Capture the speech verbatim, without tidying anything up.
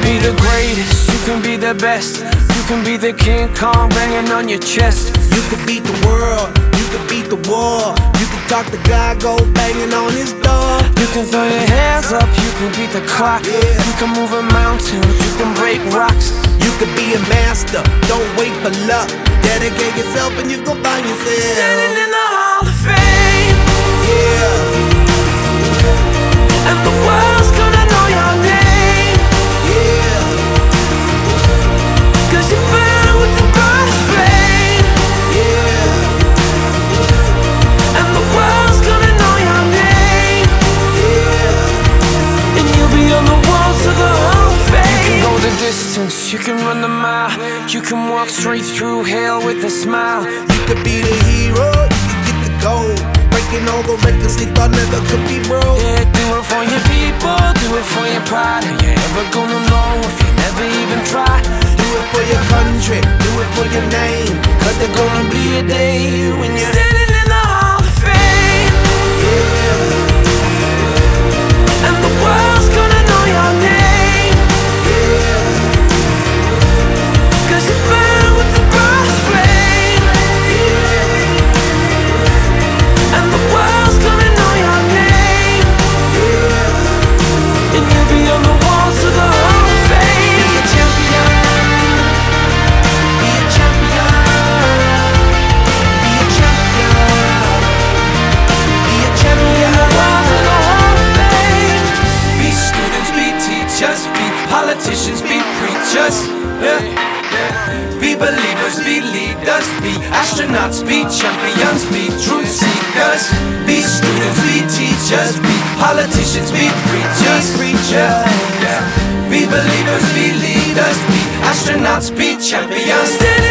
be the greatest, you can be the best. You can be the King Kong banging on your chest. You can beat the world, you can beat the war. You can talk to God, go banging on his door. You can throw your hands up, you can beat the clock. Yeah. You can move a mountain, you can break rocks. You can be a master, don't wait for luck. Dedicate yourself and you gon' find yourself Standing in the Hall of Fame. Yeah, And the world's gonna know your name. yeah, Cause you burn with the brightest flame. yeah, And the world's gonna know your name. yeah. And you'll be on the walls of the Hall of Fame. You can go the distance, you can run the mile. You can walk straight through hell with a smile. You could be the hero, you can get the gold. Breaking all the records they thought never could be broke. Yeah, do it for your people, do it for your pride. Are you ever gonna know if you never even try? Do it for your country, do it for your name. Cause there's gonna be a day when you're standing in the Hall of Fame. Yeah, And the world's gonna know your name. yeah, Cause you burn with the brightest flame. And the world's gonna know your name. And you'll be on the walls of the Hall of Fame. be a champion, be a champion, be a champion, be a champion. Walls of the Hall of Fame. Be students, be teachers, be politicians, be preachers. Yeah. Be believers, be leaders, be astronauts, be champions, be truth seekers. Be students, be teachers, be politicians, be preachers. Preacher. Yeah. Be believers, be leaders, be astronauts, be champions.